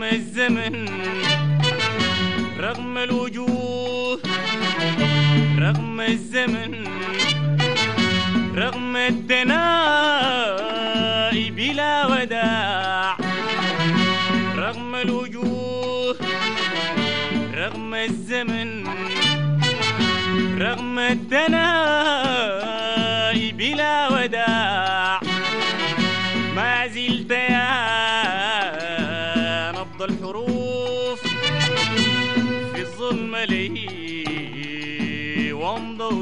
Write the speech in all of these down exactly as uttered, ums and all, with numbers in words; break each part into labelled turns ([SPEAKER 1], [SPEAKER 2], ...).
[SPEAKER 1] الزمن رغم الوجوه، رغم الزمن رغم الدناء بلا وداع، رغم الوجوه رغم الزمن رغم الدناء بلا وداع. ما زلت يا نبض الحروف في الظلم لي وامضوا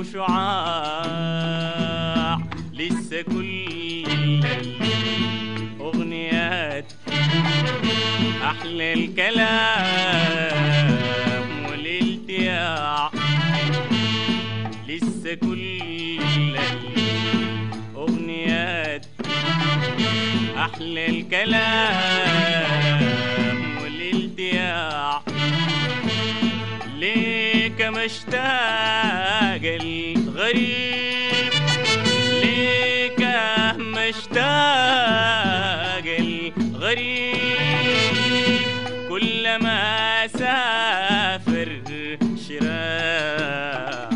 [SPEAKER 1] شعاع. لسه كل الأغنيات أحلى الكلام والالتياع. لسه كل الأغنيات أحلى الكلام والالتياع. ليك مشتاق الغريب، ليك مشتاق الغريب كلما سافر شراع.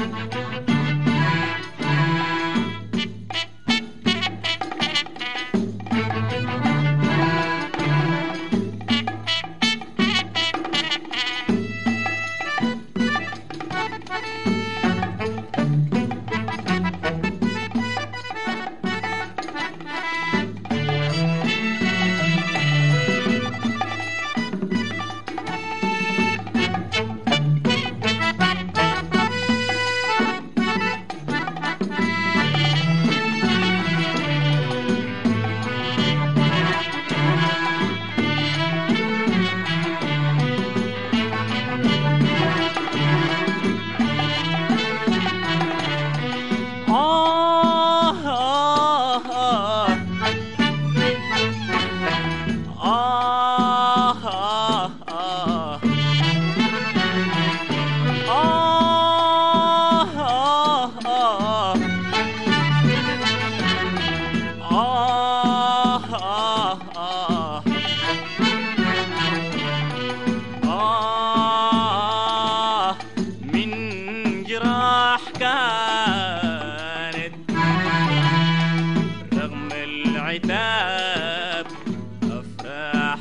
[SPEAKER 1] العتاب أفراح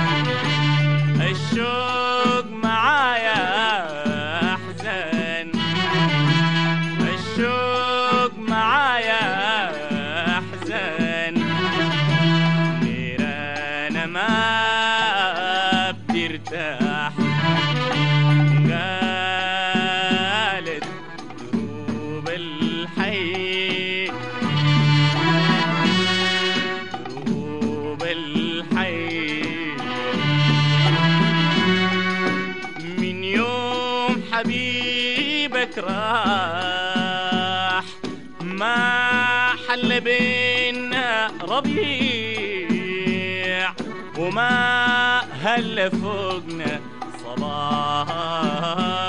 [SPEAKER 1] الشوق معايا أحزان، الشوق معايا أحزان. نيران ما بترتاح قالت دروب الحي، دروب الحي. من يوم حبيبك راح ما حل بينا ربيع، وما هل فوقنا صباح.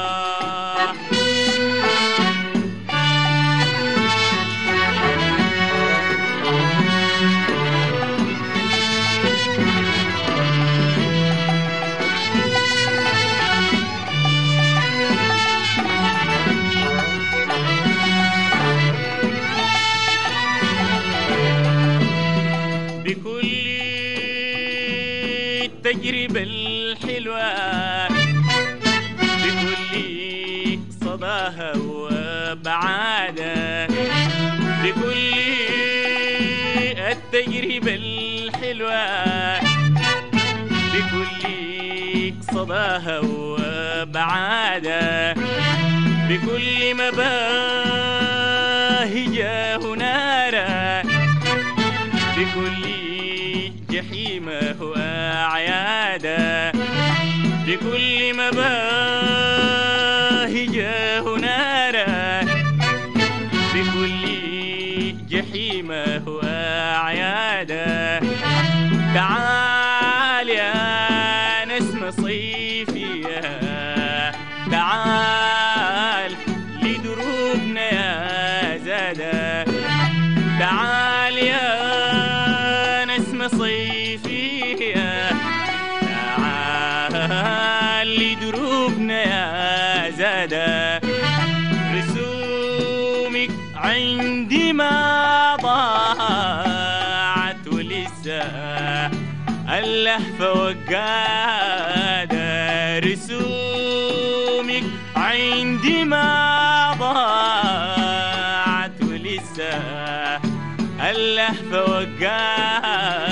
[SPEAKER 1] بكل التجربة الحلوة، بكل صداها وابعادها، بكل التجربة الحلوة، بكل صداها وابعادها، بكل مباهجها ونارها، بكل جحيمه وأعياده، بكل مباهجه وناره، بكل جحيمه وأعياده. تعال يا نسمة صيفية، تعال لدروبنا يا زادة، تعال يا نسمة صيفية، تعال زادا رسومك عندي ما ضاعت ولسه اللهفة وقادة رسومك عندي ما ضاعت ولسه اللهفة وقادة